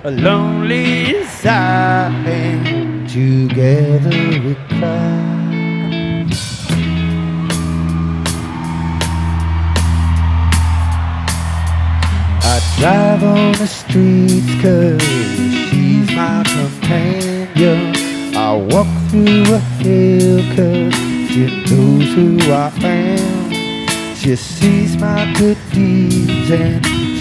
lonely as I am, together we cry. I drive on the streets 'cause she's my companion. I walk through a hill 'cause she knows who I am. She sees my good deeds and